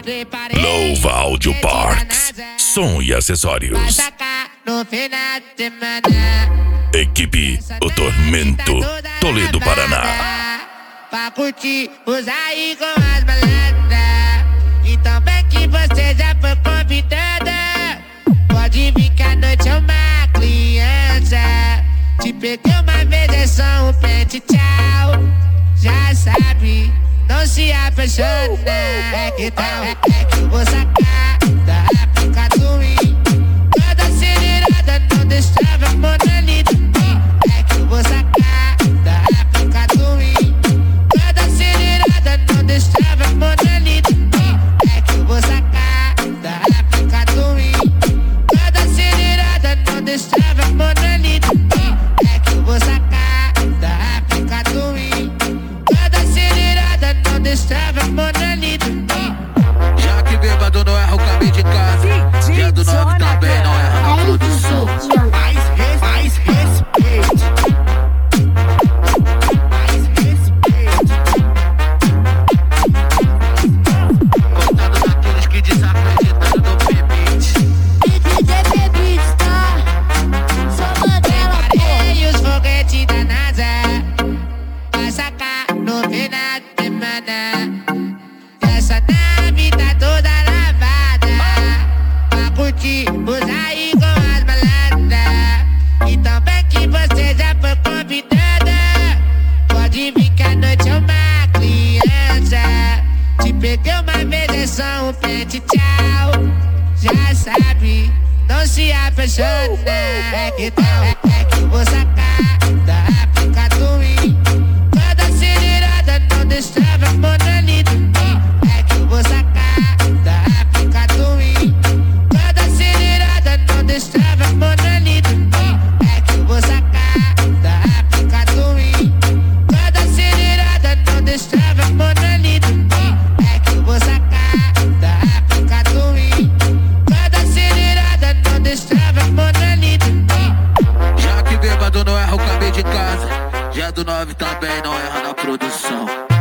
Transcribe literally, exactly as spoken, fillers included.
Louva Audio Parts, som e acessórios. Equipe O Tormento, Toledo, Paraná. Pra curtir, usar aí com as malandras. Então bem que você já foi convidada. Pode vir que a noite é uma criança. Te peguei uma vez, é só um pente, tchau. Já sabe, não se apaixona. É que tal, é que eu vou sacar da África do Rio. Toda acelerada, não deixava monolito. É que eu vou sacar da África do Rio. Toda acelerada, não deixava monolito. É que eu vou sacar da África do Rio. Toda acelerada, não deixava monolito. É que eu vou sacar da África do Rio. Toda acelerada, não deixava monolito. Já que bêbado não erra o caminho de casa, dia do nove também não erra na produção. Mais res, mais respeito. Mais respeito. Contando daqueles que desacreditaram no P-Beat. D J P-Beat, tá? Só Mandela, pô. Preparei os foguetes da NASA pra sacar no final de semana. Essa nave tá toda lavada pra curtir, usar aí com as malandras. Então bem que você já foi convidada. Pode vir que a noite é uma criança. Te peguei uma vez, é só um pente, tchau. Já sabe, não se apaixona. É que tal, é que eu vou sacar da África do Rio. Toda acelerada, não deixava monolito. É que eu vou sacar da África do Rio. Toda acelerada, não deixava monolito. É que eu vou sacar da África do Rio. Toda acelerada, não deixava monolito. É que eu vou sacar da África do Rio. Toda acelerada, não deixava monolito. Já que bêbado não erra o caminho de casa, dia do nove também não erra na produção.